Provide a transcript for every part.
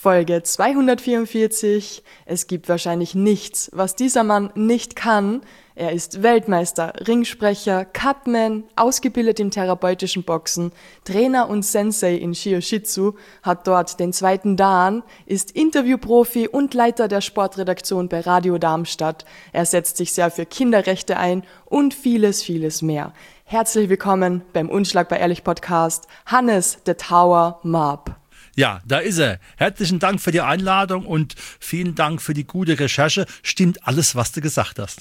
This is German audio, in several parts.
Folge 244. Es gibt wahrscheinlich nichts, was dieser Mann nicht kann. Er ist Weltmeister, Ringsprecher, Cutman, ausgebildet im therapeutischen Boxen, Trainer und Sensei in Jiu-Jitsu, hat dort den zweiten Dan, ist Interviewprofi und Leiter der Sportredaktion bei Radio Darmstadt. Er setzt sich sehr für Kinderrechte ein und vieles, vieles mehr. Herzlich willkommen beim Unschlagbar Ehrlich Podcast, Hannes the Tower Maab. Ja, da ist er. Herzlichen Dank für die Einladung und vielen Dank für die gute Recherche. Stimmt alles, was du gesagt hast.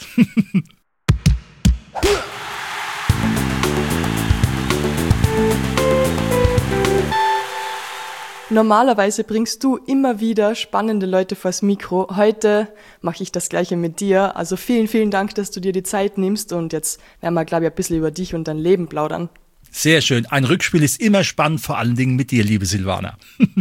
Normalerweise bringst du immer wieder spannende Leute vors Mikro. Heute mache ich das Gleiche mit dir. Also vielen, vielen Dank, dass du dir die Zeit nimmst. Und jetzt werden wir, glaube ich, ein bisschen über dich und dein Leben plaudern. Sehr schön. Ein Rückspiel ist immer spannend, vor allen Dingen mit dir, liebe Silvana.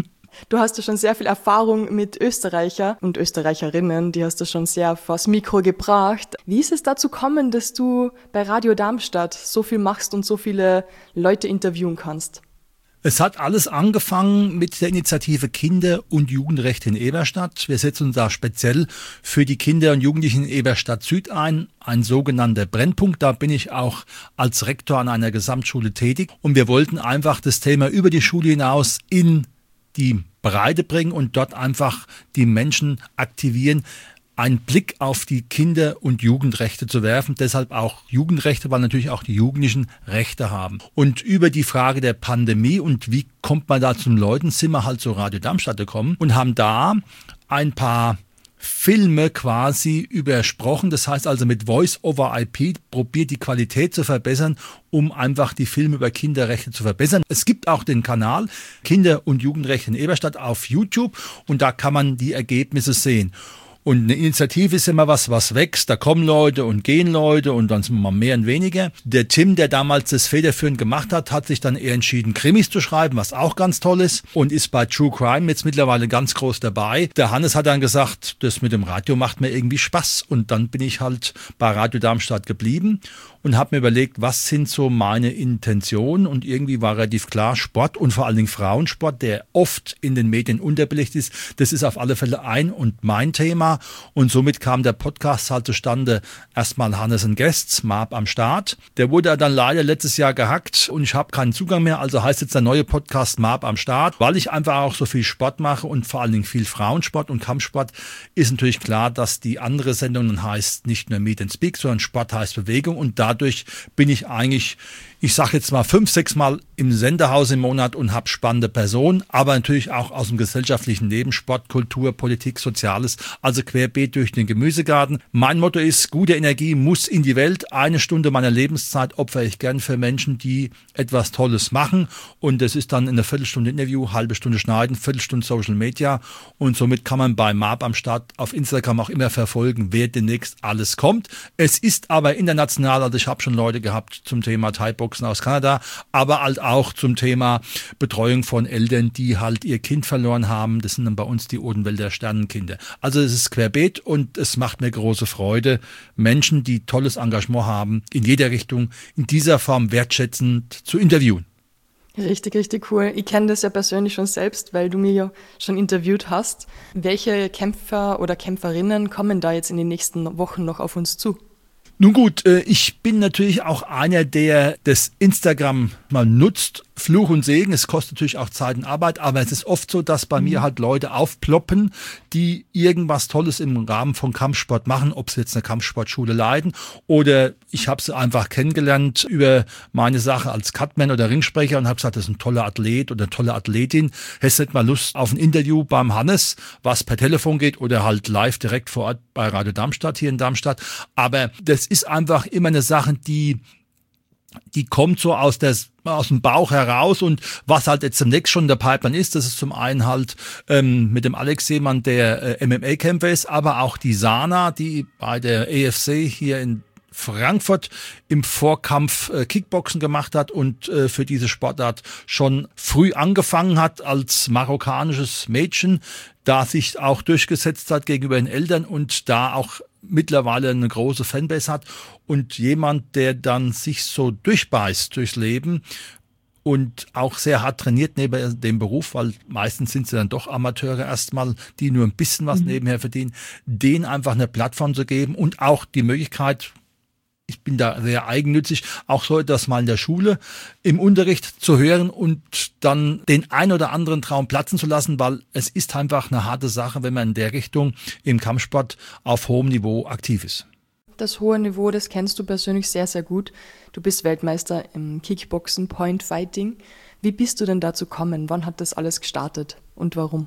Du hast ja schon sehr viel Erfahrung mit Österreicher und Österreicherinnen, die hast du schon sehr vors Mikro gebracht. Wie ist es dazu gekommen, dass du bei Radio Darmstadt so viel machst und so viele Leute interviewen kannst? Es hat alles angefangen mit der Initiative Kinder- und Jugendrechte in Eberstadt. Wir setzen uns da speziell für die Kinder und Jugendlichen in Eberstadt Süd ein sogenannter Brennpunkt. Da bin ich auch als Rektor an einer Gesamtschule tätig. Und wir wollten einfach das Thema über die Schule hinaus in die Breite bringen und dort einfach die Menschen aktivieren, einen Blick auf die Kinder- und Jugendrechte zu werfen. Deshalb auch Jugendrechte, weil natürlich auch die Jugendlichen Rechte haben. Und über die Frage der Pandemie und wie kommt man da zu den Leuten, sind wir halt zu Radio Darmstadt gekommen und haben da ein paar Filme quasi übersprochen. Das heißt also mit Voice-over-IP probiert die Qualität zu verbessern, um einfach die Filme über Kinderrechte zu verbessern. Es gibt auch den Kanal Kinder- und Jugendrechte in Eberstadt auf YouTube und da kann man die Ergebnisse sehen. Und eine Initiative ist immer was wächst. Da kommen Leute und gehen Leute und dann sind wir mal mehr und weniger. Der Tim, der damals das federführend gemacht hat, hat sich dann eher entschieden, Krimis zu schreiben, was auch ganz toll ist und ist bei True Crime jetzt mittlerweile ganz groß dabei. Der Hannes hat dann gesagt, das mit dem Radio macht mir irgendwie Spaß und dann bin ich halt bei Radio Darmstadt geblieben und habe mir überlegt, was sind so meine Intentionen und irgendwie war relativ klar, Sport und vor allen Dingen Frauensport, der oft in den Medien unterbelichtet ist, das ist auf alle Fälle ein und mein Thema. Und somit kam der Podcast halt zustande. Erstmal Hannes and Guests, Maab am Start. Der wurde dann leider letztes Jahr gehackt und ich habe keinen Zugang mehr. Also heißt jetzt der neue Podcast Maab am Start. Weil ich einfach auch so viel Sport mache und vor allen Dingen viel Frauensport und Kampfsport, ist natürlich klar, dass die andere Sendung dann heißt nicht nur Meet and Speak, sondern Sport heißt Bewegung. Und dadurch bin ich eigentlich, ich sage jetzt mal 5-6 Mal im Sendehaus im Monat und habe spannende Personen, aber natürlich auch aus dem gesellschaftlichen Leben, Sport, Kultur, Politik, Soziales, also querbeet durch den Gemüsegarten. Mein Motto ist, gute Energie muss in die Welt. 1 Stunde meiner Lebenszeit opfere ich gern für Menschen, die etwas Tolles machen und das ist dann in einer Viertelstunde Interview, halbe Stunde Schneiden, Viertelstunde Social Media und somit kann man bei Maab am Start auf Instagram auch immer verfolgen, wer demnächst alles kommt. Es ist aber international, also ich habe schon Leute gehabt zum Thema Thai-Boxen aus Kanada, aber halt auch zum Thema Betreuung von Eltern, die halt ihr Kind verloren haben. Das sind dann bei uns die Odenwälder Sternenkinder. Also es ist querbeet und es macht mir große Freude, Menschen, die tolles Engagement haben, in jeder Richtung, in dieser Form wertschätzend zu interviewen. Richtig, richtig cool. Ich kenne das ja persönlich schon selbst, weil du mir ja schon interviewt hast. Welche Kämpfer oder Kämpferinnen kommen da jetzt in den nächsten Wochen noch auf uns zu? Nun gut, ich bin natürlich auch einer, der das Instagram mal nutzt. Fluch und Segen, es kostet natürlich auch Zeit und Arbeit, aber es ist oft so, dass bei mir halt Leute aufploppen, die irgendwas Tolles im Rahmen von Kampfsport machen, ob sie jetzt eine Kampfsportschule leiten oder ich habe sie einfach kennengelernt über meine Sache als Cutman oder Ringsprecher und habe gesagt, das ist ein toller Athlet oder eine tolle Athletin. Hättest du nicht mal Lust auf ein Interview beim Hannes, was per Telefon geht oder halt live direkt vor Ort bei Radio Darmstadt hier in Darmstadt. Aber das ist einfach immer eine Sache, die kommt so aus dem Bauch heraus und was halt jetzt zunächst schon in der Pipeline ist, das ist zum einen halt mit dem Alex Seemann, der MMA-Kämpfer ist, aber auch die Sana, die bei der AFC hier in Frankfurt im Vorkampf Kickboxen gemacht hat und für diese Sportart schon früh angefangen hat als marokkanisches Mädchen, da sich auch durchgesetzt hat gegenüber den Eltern und da auch mittlerweile eine große Fanbase hat und jemand, der dann sich so durchbeißt durchs Leben und auch sehr hart trainiert neben dem Beruf, weil meistens sind sie dann doch Amateure erstmal, die nur ein bisschen was nebenher verdienen, denen einfach eine Plattform zu geben und auch die Möglichkeit, ich bin da sehr eigennützig, auch so etwas mal in der Schule im Unterricht zu hören und dann den ein oder anderen Traum platzen zu lassen, weil es ist einfach eine harte Sache, wenn man in der Richtung im Kampfsport auf hohem Niveau aktiv ist. Das hohe Niveau, das kennst du persönlich sehr, sehr gut. Du bist Weltmeister im Kickboxen, Point Fighting. Wie bist du denn dazu gekommen? Wann hat das alles gestartet und warum?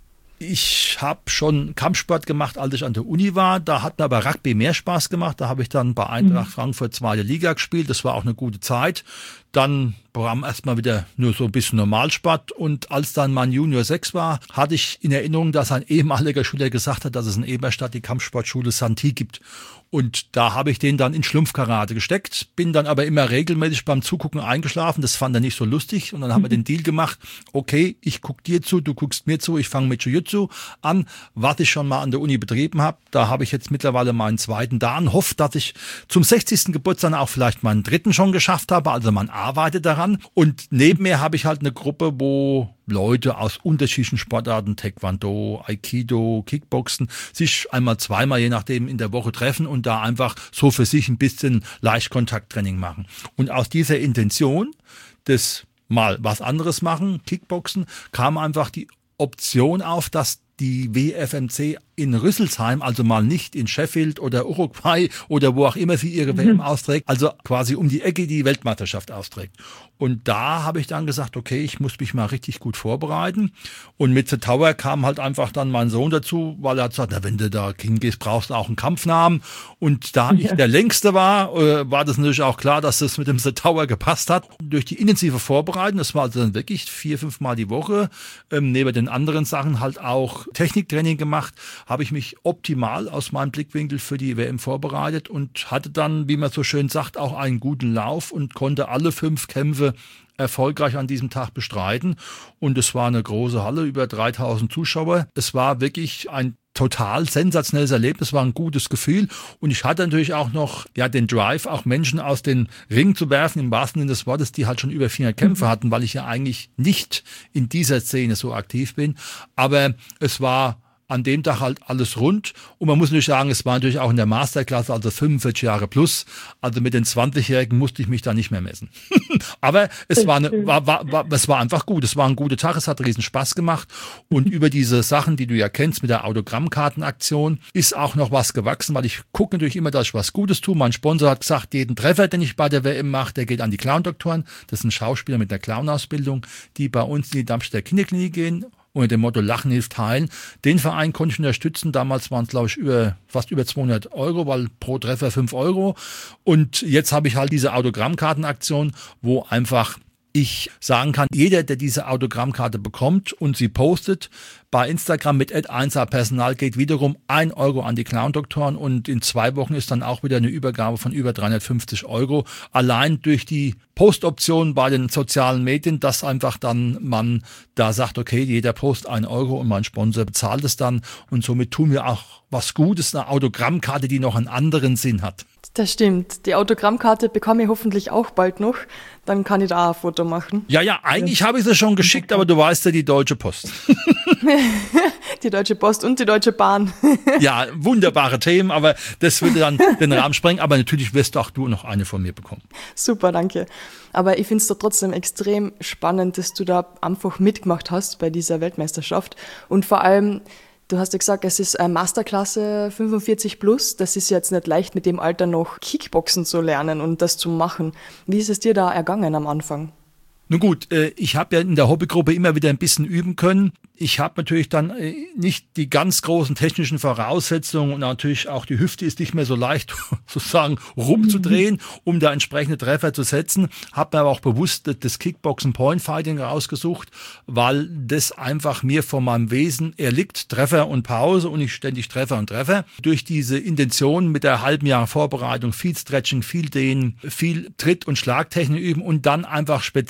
Ich habe schon Kampfsport gemacht, als ich an der Uni war. Da hat mir aber Rugby mehr Spaß gemacht. Da habe ich dann bei Eintracht Frankfurt 2. Liga gespielt. Das war auch eine gute Zeit. Dann kam erstmal wieder nur so ein bisschen Normalsport. Und als dann mein Junior 6 war, hatte ich in Erinnerung, dass ein ehemaliger Schüler gesagt hat, dass es in Eberstadt die Kampfsportschule Santi gibt. Und da habe ich den dann in Schlumpfkarate gesteckt, bin dann aber immer regelmäßig beim Zugucken eingeschlafen. Das fand er nicht so lustig. Und dann haben wir den Deal gemacht, okay, ich guck dir zu, du guckst mir zu, ich fange mit Jiu-Jitsu an, was ich schon mal an der Uni betrieben habe. Da habe ich jetzt mittlerweile meinen zweiten da und hoffe, dass ich zum 60. Geburtstag auch vielleicht meinen dritten schon geschafft habe. Also man arbeitet daran. Und neben mir habe ich halt eine Gruppe, wo Leute aus unterschiedlichen Sportarten, Taekwondo, Aikido, Kickboxen, sich einmal, zweimal, je nachdem, in der Woche treffen und da einfach so für sich ein bisschen Leichtkontakttraining machen. Und aus dieser Intention des mal was anderes machen, Kickboxen, kam einfach die Option auf, dass die WFMC in Rüsselsheim, also mal nicht in Sheffield oder Uruguay oder wo auch immer sie ihre WM austrägt, also quasi um die Ecke die Weltmeisterschaft austrägt. Und da habe ich dann gesagt, okay, ich muss mich mal richtig gut vorbereiten. Und mit The Tower kam halt einfach dann mein Sohn dazu, weil er hat gesagt, na, wenn du da hingehst, brauchst du auch einen Kampfnamen. Und da ich der Längste war, war das natürlich auch klar, dass das mit dem The Tower gepasst hat. Durch die intensive Vorbereitung, das war also dann wirklich 4-5 Mal die Woche, neben den anderen Sachen halt auch Techniktraining gemacht, habe ich mich optimal aus meinem Blickwinkel für die WM vorbereitet und hatte dann, wie man so schön sagt, auch einen guten Lauf und konnte alle 5 Kämpfe erfolgreich an diesem Tag bestreiten. Und es war eine große Halle, über 3000 Zuschauer. Es war wirklich ein total sensationelles Erlebnis, war ein gutes Gefühl. Und ich hatte natürlich auch noch den Drive, auch Menschen aus den Ring zu werfen, im wahrsten Sinne des Wortes, die halt schon über 400 Kämpfe hatten, weil ich ja eigentlich nicht in dieser Szene so aktiv bin. Aber es war an dem Tag halt alles rund. Und man muss natürlich sagen, es war natürlich auch in der Masterklasse, also 45 Jahre plus. Also mit den 20-Jährigen musste ich mich da nicht mehr messen. Aber es es war einfach gut. Es war ein guter Tag. Es hat riesen Spaß gemacht. Und über diese Sachen, die du ja kennst mit der Autogrammkartenaktion, ist auch noch was gewachsen, weil ich gucke natürlich immer, dass ich was Gutes tue. Mein Sponsor hat gesagt, jeden Treffer, den ich bei der WM mache, der geht an die Clown-Doktoren. Das sind Schauspieler mit einer Clown-Ausbildung, die bei uns in die Darmstädter Kinderklinik gehen. Unter dem Motto Lachen hilft heilen. Den Verein konnte ich unterstützen. Damals waren es, glaube ich, fast über 200 €, weil pro Treffer 5 €. Und jetzt habe ich halt diese Autogrammkartenaktion, wo einfach ich sagen kann, jeder, der diese Autogrammkarte bekommt und sie postet, bei Instagram mit @1A-Personal geht wiederum 1 € an die Clown-Doktoren und in 2 Wochen ist dann auch wieder eine Übergabe von über 350 €. Allein durch die Postoption bei den sozialen Medien, dass einfach dann man da sagt, okay, jeder postet 1 € und mein Sponsor bezahlt es dann und somit tun wir auch was Gutes, eine Autogrammkarte, die noch einen anderen Sinn hat. Das stimmt. Die Autogrammkarte bekomme ich hoffentlich auch bald noch. Dann kann ich da auch ein Foto machen. Ja, eigentlich habe ich sie schon geschickt, aber du weißt ja, die Deutsche Post. Die Deutsche Post und die Deutsche Bahn. Ja, wunderbare Themen, aber das würde dann den Rahmen sprengen. Aber natürlich wirst auch du noch eine von mir bekommen. Super, danke. Aber ich finde es da trotzdem extrem spannend, dass du da einfach mitgemacht hast bei dieser Weltmeisterschaft. Und vor allem, du hast ja gesagt, es ist eine Masterklasse 45 plus. Das ist jetzt nicht leicht, mit dem Alter noch Kickboxen zu lernen und das zu machen. Wie ist es dir da ergangen am Anfang? Nun gut, ich habe ja in der Hobbygruppe immer wieder ein bisschen üben können. Ich habe natürlich dann nicht die ganz großen technischen Voraussetzungen und natürlich auch die Hüfte ist nicht mehr so leicht sozusagen rumzudrehen, um da entsprechende Treffer zu setzen. Habe mir aber auch bewusst das Kickboxen Point Fighting rausgesucht, weil das einfach mir von meinem Wesen erliegt. Treffer und Pause und nicht ständig Treffer und Treffer. Durch diese Intention mit der halben Jahr Vorbereitung, viel Stretching, viel Dehnen, viel Tritt- und Schlagtechnik üben und dann einfach speziell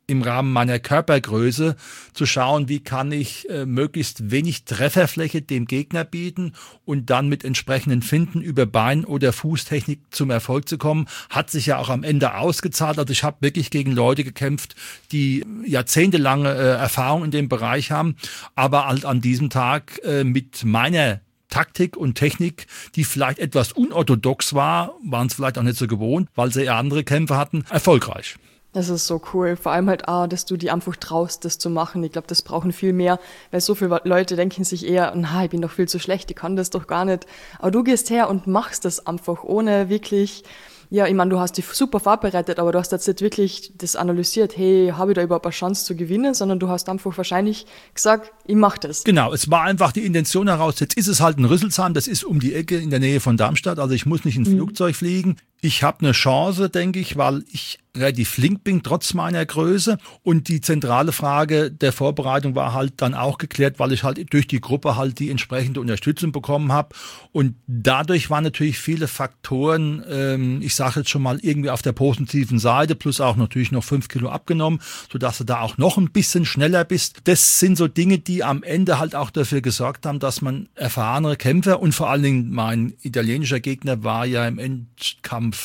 im Rahmen meiner Körpergröße zu schauen, wie kann ich möglichst wenig Trefferfläche dem Gegner bieten und dann mit entsprechenden Finten über Bein- oder Fußtechnik zum Erfolg zu kommen. Hat sich ja auch am Ende ausgezahlt. Also ich habe wirklich gegen Leute gekämpft, die jahrzehntelange Erfahrung in dem Bereich haben, aber halt an diesem Tag mit meiner Taktik und Technik, die vielleicht etwas unorthodox war, waren es vielleicht auch nicht so gewohnt, weil sie eher andere Kämpfe hatten, erfolgreich. Das ist so cool. Vor allem halt auch, dass du die einfach traust, das zu machen. Ich glaube, das brauchen viel mehr, weil so viele Leute denken sich eher, na, ich bin doch viel zu schlecht, ich kann das doch gar nicht. Aber du gehst her und machst das einfach, ohne wirklich, ja, ich meine, du hast dich super vorbereitet, aber du hast jetzt nicht wirklich das analysiert, hey, habe ich da überhaupt eine Chance zu gewinnen, sondern du hast einfach wahrscheinlich gesagt, ich mach das. Genau, es war einfach die Intention heraus, jetzt ist es halt ein Rüsselsheim, das ist um die Ecke in der Nähe von Darmstadt, also ich muss nicht ins Flugzeug fliegen. Ich habe eine Chance, denke ich, weil ich relativ flink bin, trotz meiner Größe. Und die zentrale Frage der Vorbereitung war halt dann auch geklärt, weil ich halt durch die Gruppe halt die entsprechende Unterstützung bekommen habe. Und dadurch waren natürlich viele Faktoren, ich sage jetzt schon mal irgendwie auf der positiven Seite, plus auch natürlich noch 5 Kilo abgenommen, sodass du da auch noch ein bisschen schneller bist. Das sind so Dinge, die am Ende halt auch dafür gesorgt haben, dass man erfahrene Kämpfer und vor allen Dingen mein italienischer Gegner war ja im Endkampf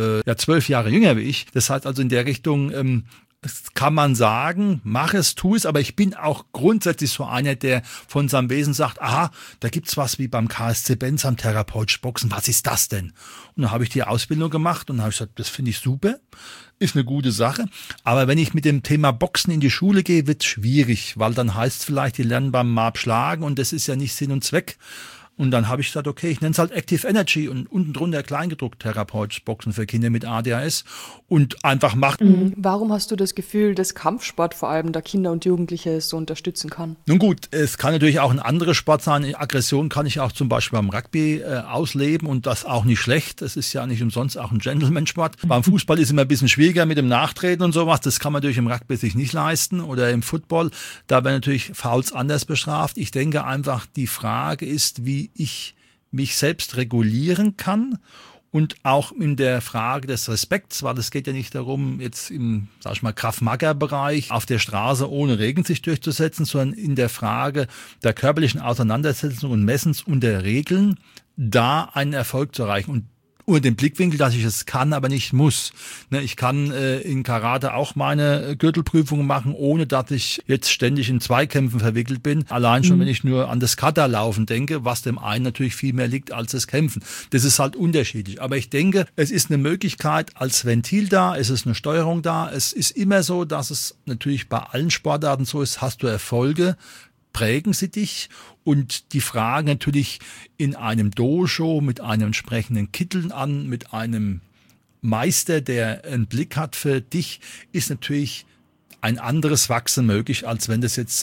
12 Jahre jünger wie ich. Das heißt also in der Richtung kann man sagen, mach es, tu es, aber ich bin auch grundsätzlich so einer, der von seinem Wesen sagt, aha, da gibt's was wie beim KSC Bensheim therapeutisch Boxen, was ist das denn? Und dann habe ich die Ausbildung gemacht und habe gesagt, das finde ich super, ist eine gute Sache, aber wenn ich mit dem Thema Boxen in die Schule gehe, wird's schwierig, weil dann heißt es vielleicht, die lernen beim Marb schlagen und das ist ja nicht Sinn und Zweck. Und dann habe ich gesagt, okay, ich nenne es halt Active Energy und unten drunter kleingedruckt therapeutisch Boxen für Kinder mit ADHS und einfach machen. Warum hast du das Gefühl, dass Kampfsport vor allem da Kinder und Jugendliche so unterstützen kann? Nun gut, es kann natürlich auch ein anderer Sport sein. Aggression kann ich auch zum Beispiel beim Rugby ausleben und das auch nicht schlecht. Das ist ja nicht umsonst auch ein Gentleman-Sport. Beim Fußball ist es immer ein bisschen schwieriger mit dem Nachtreten und sowas. Das kann man natürlich im Rugby sich nicht leisten oder im Football. Da werden natürlich Fouls anders bestraft. Ich denke einfach, die Frage ist, wie ich mich selbst regulieren kann und auch in der Frage des Respekts, weil es geht ja nicht darum, jetzt im, sag ich mal, Krav-Maga-Bereich auf der Straße ohne Regeln sich durchzusetzen, sondern in der Frage der körperlichen Auseinandersetzung und Messens unter Regeln da einen Erfolg zu erreichen. Und unter dem Blickwinkel, dass ich es kann, aber nicht muss. Ich kann in Karate auch meine Gürtelprüfungen machen, ohne dass ich jetzt ständig in Zweikämpfen verwickelt bin. Allein schon, wenn ich nur an das Kata-Laufen denke, was dem einen natürlich viel mehr liegt als das Kämpfen. Das ist halt unterschiedlich. Aber ich denke, es ist eine Möglichkeit als Ventil da, es ist eine Steuerung da. Es ist immer so, dass es natürlich bei allen Sportarten so ist, hast du Erfolge, prägen sie dich und die Frage natürlich in einem Dojo mit einem entsprechenden Kittel an, mit einem Meister, der einen Blick hat für dich, ist natürlich ein anderes Wachsen möglich, als wenn das jetzt,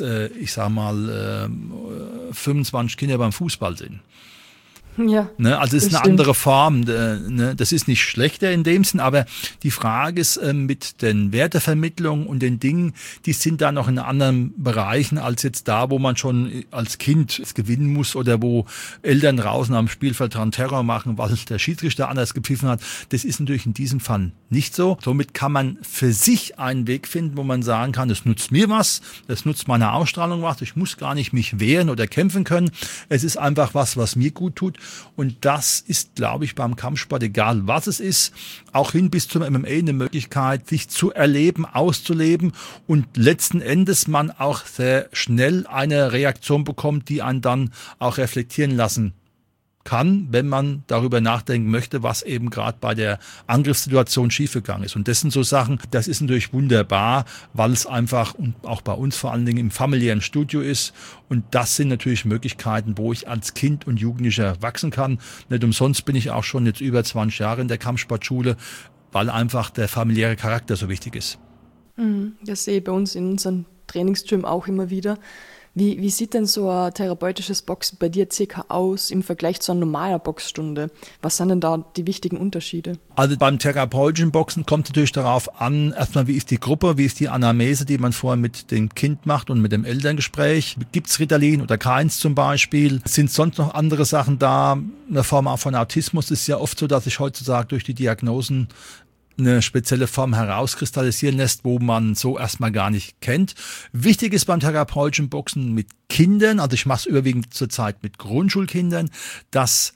25 Kinder beim Fußball sind. Ja, also es ist eine andere Form. Das ist nicht schlechter in dem Sinn, aber die Frage ist mit den Wertevermittlungen und den Dingen, die sind da noch in anderen Bereichen als jetzt da, wo man schon als Kind gewinnen muss oder wo Eltern draußen am Spielfeld dran Terror machen, weil der Schiedsrichter anders gepfiffen hat. Das ist natürlich in diesem Fall nicht so. Somit kann man für sich einen Weg finden, wo man sagen kann, das nutzt mir was, das nutzt meiner Ausstrahlung was, ich muss gar nicht mich wehren oder kämpfen können. Es ist einfach was mir gut tut. Und das ist, glaube ich, beim Kampfsport, egal was es ist, auch hin bis zum MMA eine Möglichkeit, sich zu erleben, auszuleben und letzten Endes man auch sehr schnell eine Reaktion bekommt, die einen dann auch reflektieren lassen kann, wenn man darüber nachdenken möchte, was eben gerade bei der Angriffssituation schiefgegangen ist. Und das sind so Sachen, das ist natürlich wunderbar, weil es einfach und auch bei uns vor allen Dingen im familiären Studio ist. Und das sind natürlich Möglichkeiten, wo ich als Kind und Jugendlicher wachsen kann. Nicht umsonst bin ich auch schon jetzt über 20 Jahre in der Kampfsportschule, weil einfach der familiäre Charakter so wichtig ist. Das sehe ich bei uns in unserem Trainingsgym auch immer wieder. Wie sieht denn so ein therapeutisches Boxen bei dir circa aus im Vergleich zu einer normalen Boxstunde? Was sind denn da die wichtigen Unterschiede? Also beim therapeutischen Boxen kommt es natürlich darauf an, erstmal wie ist die Gruppe, wie ist die Anamnese, die man vorher mit dem Kind macht und mit dem Elterngespräch. Gibt es Ritalin oder keins zum Beispiel? Sind sonst noch andere Sachen da? Eine Form auch von Autismus ist ja oft so, dass ich heutzutage durch die Diagnosen eine spezielle Form herauskristallisieren lässt, wo man so erstmal gar nicht kennt. Wichtig ist beim therapeutischen Boxen mit Kindern, also ich mache es überwiegend zurzeit mit Grundschulkindern, dass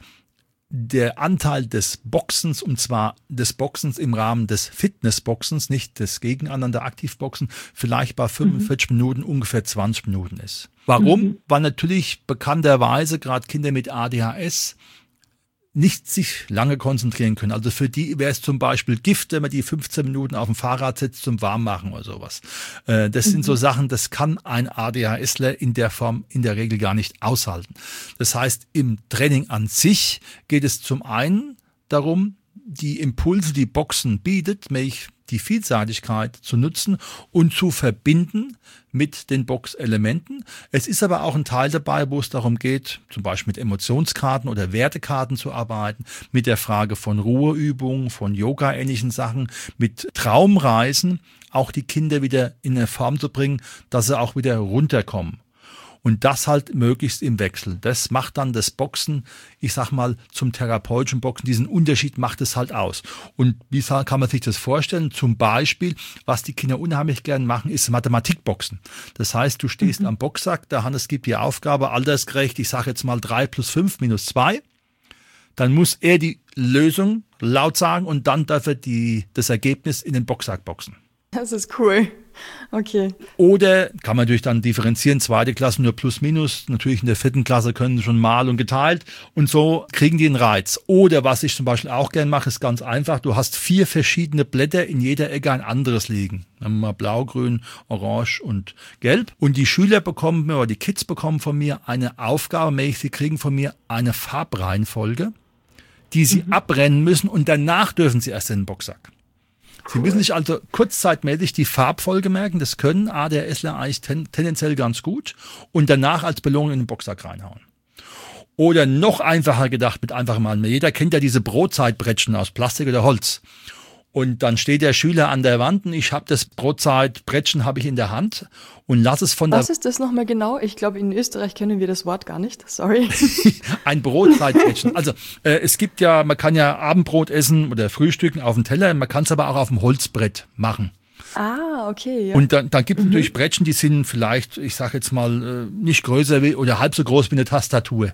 der Anteil des Boxens, und zwar des Boxens im Rahmen des Fitnessboxens, nicht des Gegeneinander Aktivboxen, vielleicht bei 45 Minuten ungefähr 20 Minuten ist. Warum? Weil natürlich bekannterweise gerade Kinder mit ADHS nicht sich lange konzentrieren können. Also für die wäre es zum Beispiel Gift, wenn man die 15 Minuten auf dem Fahrrad sitzt zum Warmmachen oder sowas. Das sind so Sachen, das kann ein ADHSler in der Form in der Regel gar nicht aushalten. Das heißt, im Training an sich geht es zum einen darum, die Impulse, die Boxen bietet, nämlich die Vielseitigkeit zu nutzen und zu verbinden mit den Boxelementen. Es ist aber auch ein Teil dabei, wo es darum geht, zum Beispiel mit Emotionskarten oder Wertekarten zu arbeiten, mit der Frage von Ruheübungen, von Yoga-ähnlichen Sachen, mit Traumreisen, auch die Kinder wieder in eine Form zu bringen, dass sie auch wieder runterkommen. Und das halt möglichst im Wechsel. Das macht dann das Boxen, ich sag mal, zum therapeutischen Boxen. Diesen Unterschied macht es halt aus. Und wie kann man sich das vorstellen? Zum Beispiel, was die Kinder unheimlich gern machen, ist Mathematikboxen. Das heißt, du stehst am Boxsack, der Hannes gibt die Aufgabe, altersgerecht, ich sage jetzt mal 3 plus 5 minus 2. Dann muss er die Lösung laut sagen und dann darf er das Ergebnis in den Boxsack boxen. Das ist cool. Okay. Oder kann man natürlich dann differenzieren, 2. Klasse nur plus minus, natürlich in der 4. Klasse können sie schon mal und geteilt und so kriegen die einen Reiz. Oder was ich zum Beispiel auch gern mache, ist ganz einfach, du hast 4 verschiedene Blätter, in jeder Ecke ein anderes liegen. Dann haben wir mal blau, grün, orange und gelb. Und die Schüler bekommen mir, oder die Kids bekommen von mir eine Aufgabe, sie kriegen von mir eine Farbreihenfolge, die sie abrennen müssen und danach dürfen sie erst in den Boxsack. Sie müssen sich also kurzzeitmäßig die Farbfolge merken, das können ADHSler eigentlich tendenziell ganz gut und danach als Belohnung in den Boxsack reinhauen. Oder noch einfacher gedacht mit einfachem Mal. Jeder kennt ja diese Brotzeitbrettchen aus Plastik oder Holz. Und dann steht der Schüler an der Wand und ich habe das Brotzeitbrettchen habe ich in der Hand und lass es von Was ist das nochmal genau? Ich glaube, in Österreich kennen wir das Wort gar nicht. Sorry. Ein Brotzeitbrettchen. Also es gibt ja, man kann ja Abendbrot essen oder frühstücken auf dem Teller, man kann es aber auch auf dem Holzbrett machen. Ah, okay. Ja. Und dann gibt es natürlich Brettchen, die sind vielleicht, ich sage jetzt mal, nicht größer oder halb so groß wie eine Tastatur.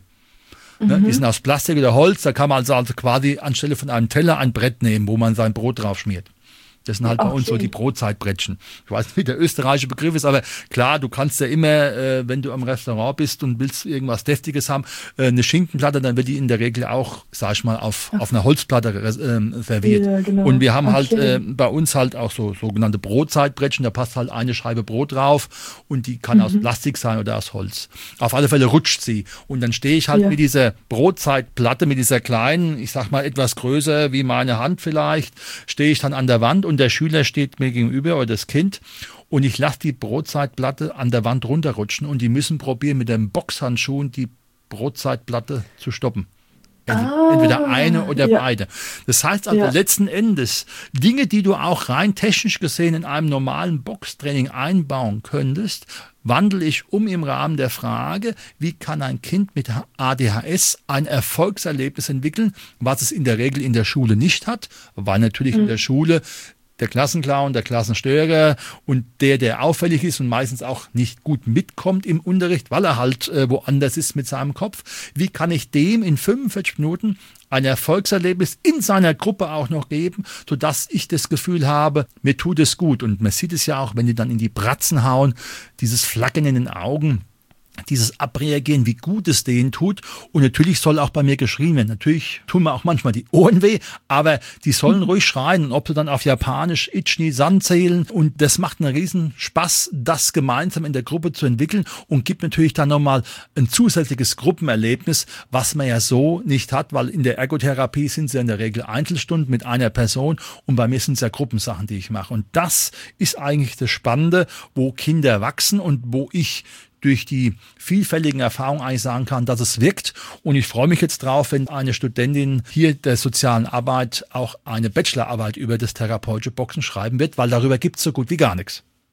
Die sind aus Plastik oder Holz, da kann man also quasi anstelle von einem Teller ein Brett nehmen, wo man sein Brot drauf schmiert. Das sind halt bei uns so die Brotzeitbrettchen. Ich weiß nicht, wie der österreichische Begriff ist, aber klar, du kannst ja immer, wenn du am Restaurant bist und willst irgendwas Deftiges haben, eine Schinkenplatte, dann wird die in der Regel auch, sag ich mal, auf einer Holzplatte serviert. Ja, genau. Und wir haben halt bei uns halt auch so sogenannte Brotzeitbrettchen, da passt halt eine Scheibe Brot drauf und die kann aus Plastik sein oder aus Holz. Auf alle Fälle rutscht sie. Und dann stehe ich halt mit dieser Brotzeitplatte, mit dieser kleinen, ich sag mal etwas größer wie meine Hand vielleicht, stehe ich dann an der Wand und der Schüler steht mir gegenüber oder das Kind und ich lasse die Brotzeitplatte an der Wand runterrutschen und die müssen probieren, mit dem Boxhandschuhen die Brotzeitplatte zu stoppen. Entweder eine oder beide. Das heißt also letzten Endes, Dinge, die du auch rein technisch gesehen in einem normalen Boxtraining einbauen könntest, wandle ich um im Rahmen der Frage, wie kann ein Kind mit ADHS ein Erfolgserlebnis entwickeln, was es in der Regel in der Schule nicht hat, weil natürlich in der Schule der Klassenclown, der Klassenstörer und der auffällig ist und meistens auch nicht gut mitkommt im Unterricht, weil er halt woanders ist mit seinem Kopf. Wie kann ich dem in 45 Minuten ein Erfolgserlebnis in seiner Gruppe auch noch geben, sodass ich das Gefühl habe, mir tut es gut. Und man sieht es ja auch, wenn die dann in die Bratzen hauen, dieses Flackern in den Augen, dieses Abreagieren, wie gut es denen tut. Und natürlich soll auch bei mir geschrien werden. Natürlich tun mir auch manchmal die Ohren weh, aber die sollen ruhig schreien. Und ob sie dann auf Japanisch Ichni San zählen. Und das macht einen riesen Spaß, das gemeinsam in der Gruppe zu entwickeln und gibt natürlich dann nochmal ein zusätzliches Gruppenerlebnis, was man ja so nicht hat, weil in der Ergotherapie sind es ja in der Regel Einzelstunden mit einer Person und bei mir sind es ja Gruppensachen, die ich mache. Und das ist eigentlich das Spannende, wo Kinder wachsen und wo ich durch die vielfältigen Erfahrungen eigentlich sagen kann, dass es wirkt. Und ich freue mich jetzt drauf, wenn eine Studentin hier der sozialen Arbeit auch eine Bachelorarbeit über das therapeutische Boxen schreiben wird, weil darüber gibt es so gut wie gar nichts.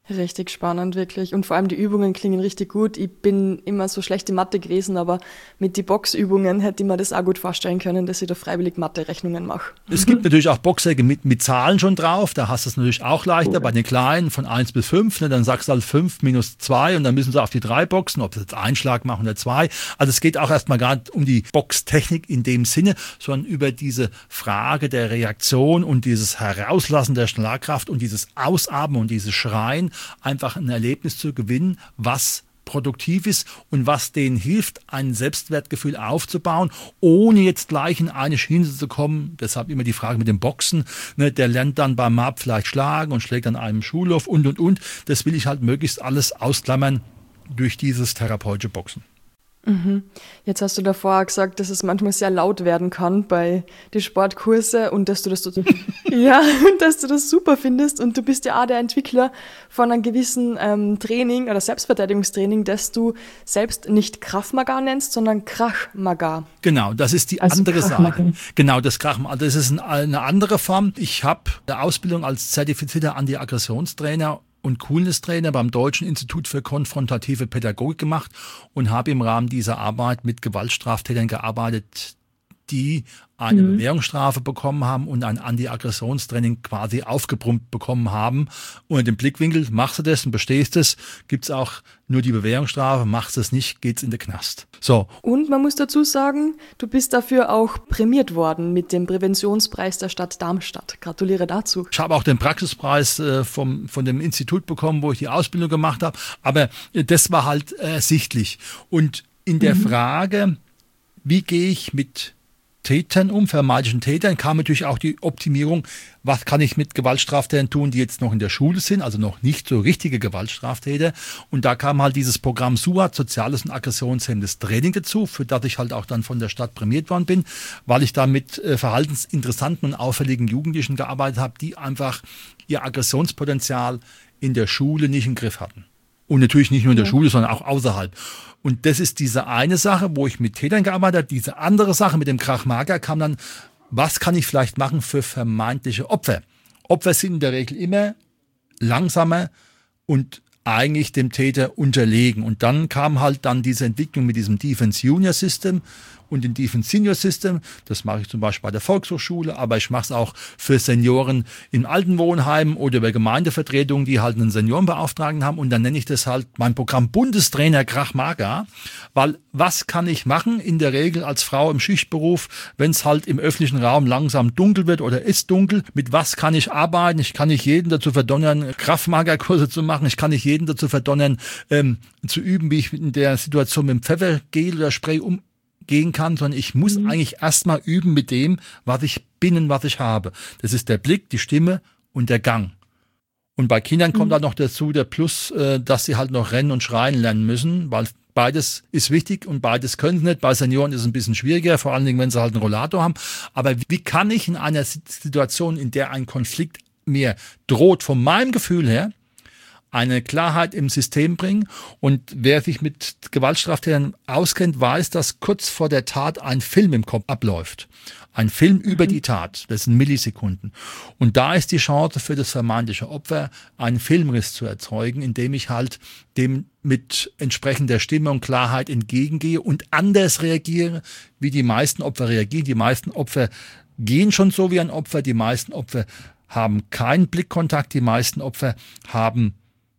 Richtig spannend, wirklich. Und vor allem die Übungen klingen richtig gut. Ich bin immer so schlecht in Mathe gewesen, aber mit den Boxübungen hätte ich mir das auch gut vorstellen können, dass ich da freiwillig Mathe-Rechnungen mache. Es gibt natürlich auch Boxsäcke mit Zahlen schon drauf. Da hast du es natürlich auch leichter. Bei den kleinen von 1 bis 5. Ne, dann sagst du halt 5 minus 2 und dann müssen sie auf die 3 boxen, ob sie jetzt einen Schlag machen oder 2. Also es geht auch erstmal gar nicht um die Boxtechnik in dem Sinne, sondern über diese Frage der Reaktion und dieses Herauslassen der Schlagkraft und dieses Ausatmen und dieses Schreien, einfach ein Erlebnis zu gewinnen, was produktiv ist und was denen hilft, ein Selbstwertgefühl aufzubauen, ohne jetzt gleich in eine Schiene zu kommen. Deshalb immer die Frage mit dem Boxen. Ne, der lernt dann beim MAP vielleicht schlagen und schlägt an einem Schulhof und. Das will ich halt möglichst alles ausklammern durch dieses therapeutische Boxen. Jetzt hast du davor gesagt, dass es manchmal sehr laut werden kann bei den Sportkurse und dass du das ja, und dass du das super findest und du bist ja auch der Entwickler von einem gewissen Training oder Selbstverteidigungstraining, das du selbst nicht Krav Maga nennst, sondern Krach Maga. Genau, das ist die andere Seite. Genau, das Krach Maga, das ist eine andere Form. Ich habe eine Ausbildung als zertifizierter Anti-Aggressionstrainer und Coolness-Trainer beim Deutschen Institut für konfrontative Pädagogik gemacht und habe im Rahmen dieser Arbeit mit Gewaltstraftätern gearbeitet, die eine Bewährungsstrafe bekommen haben und ein Anti-Aggressionstraining quasi aufgebrummt bekommen haben. Unter dem Blickwinkel, machst du das und bestehst es, gibt's auch nur die Bewährungsstrafe, machst du es nicht, geht's in den Knast. So. Und man muss dazu sagen, du bist dafür auch prämiert worden mit dem Präventionspreis der Stadt Darmstadt. Gratuliere dazu. Ich habe auch den Praxispreis von dem Institut bekommen, wo ich die Ausbildung gemacht habe, aber das war halt ersichtlich. Und in der Frage, wie gehe ich mit Tätern vermeintlichen Tätern, kam natürlich auch die Optimierung, was kann ich mit Gewaltstraftätern tun, die jetzt noch in der Schule sind, also noch nicht so richtige Gewaltstraftäter. Und da kam halt dieses Programm SUAT, Soziales und Aggressionshemmendes Training dazu, für das ich halt auch dann von der Stadt prämiert worden bin, weil ich da mit verhaltensinteressanten und auffälligen Jugendlichen gearbeitet habe, die einfach ihr Aggressionspotenzial in der Schule nicht im Griff hatten. Und natürlich nicht nur in der Schule, sondern auch außerhalb. Und das ist diese eine Sache, wo ich mit Tätern gearbeitet habe. Diese andere Sache mit dem Krach Maga kam dann, was kann ich vielleicht machen für vermeintliche Opfer? Opfer sind in der Regel immer langsamer und eigentlich dem Täter unterlegen. Und dann kam halt dann diese Entwicklung mit diesem Defense Junior System und dem Defense Senior System. Das mache ich zum Beispiel bei der Volkshochschule, aber ich mache es auch für Senioren in Altenwohnheimen oder über Gemeindevertretungen, die halt einen Seniorenbeauftragten haben. Und dann nenne ich das halt mein Programm Bundestrainer Krach Maga, weil was kann ich machen in der Regel als Frau im Schichtberuf, wenn es halt im öffentlichen Raum langsam dunkel wird oder ist dunkel? Mit was kann ich arbeiten? Ich kann nicht jeden dazu verdonnern, Krach Maga Kurse zu machen. Ich kann nicht jeden dazu verdonnern, zu üben, wie ich in der Situation mit dem Pfeffergel oder Spray umgehen kann, sondern ich muss eigentlich erstmal üben mit dem, was ich bin und was ich habe. Das ist der Blick, die Stimme und der Gang. Und bei Kindern kommt dann noch dazu der Plus, dass sie halt noch rennen und schreien lernen müssen, weil beides ist wichtig und beides können sie nicht. Bei Senioren ist es ein bisschen schwieriger, vor allen Dingen, wenn sie halt einen Rollator haben. Aber wie kann ich in einer Situation, in der ein Konflikt mir droht, von meinem Gefühl her, eine Klarheit im System bringen? Und wer sich mit Gewaltstraftätern auskennt, weiß, dass kurz vor der Tat ein Film im Kopf abläuft. Ein Film über die Tat. Das sind Millisekunden. Und da ist die Chance für das vermeintliche Opfer, einen Filmriss zu erzeugen, indem ich halt dem mit entsprechender Stimme und Klarheit entgegengehe und anders reagiere, wie die meisten Opfer reagieren. Die meisten Opfer gehen schon so wie ein Opfer. Die meisten Opfer haben keinen Blickkontakt. Die meisten Opfer haben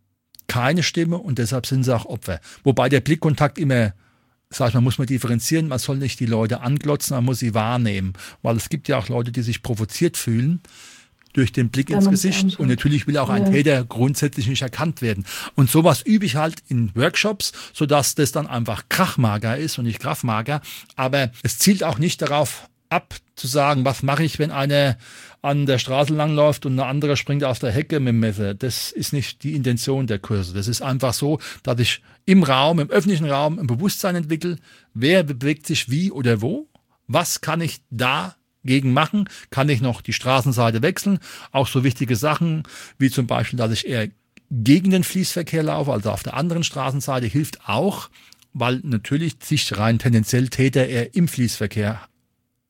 keine Stimme und deshalb sind sie auch Opfer. Wobei der Blickkontakt immer, sag ich mal, muss man differenzieren, man soll nicht die Leute anglotzen, man muss sie wahrnehmen. Weil es gibt ja auch Leute, die sich provoziert fühlen durch den Blick ins Gesicht. Und natürlich will auch ein Täter grundsätzlich nicht erkannt werden. Und sowas übe ich halt in Workshops, sodass das dann einfach Krachmager ist und nicht Kraftmager. Aber es zielt auch nicht darauf ab, zu sagen, was mache ich, wenn einer an der Straße langläuft und eine andere springt aus der Hecke mit dem Messer. Das ist nicht die Intention der Kurse. Das ist einfach so, dass ich im Raum, im öffentlichen Raum ein Bewusstsein entwickle, wer bewegt sich wie oder wo, was kann ich dagegen machen, kann ich noch die Straßenseite wechseln, auch so wichtige Sachen, wie zum Beispiel, dass ich eher gegen den Fließverkehr laufe, also auf der anderen Straßenseite, hilft auch, weil natürlich sich rein tendenziell Täter eher im Fließverkehr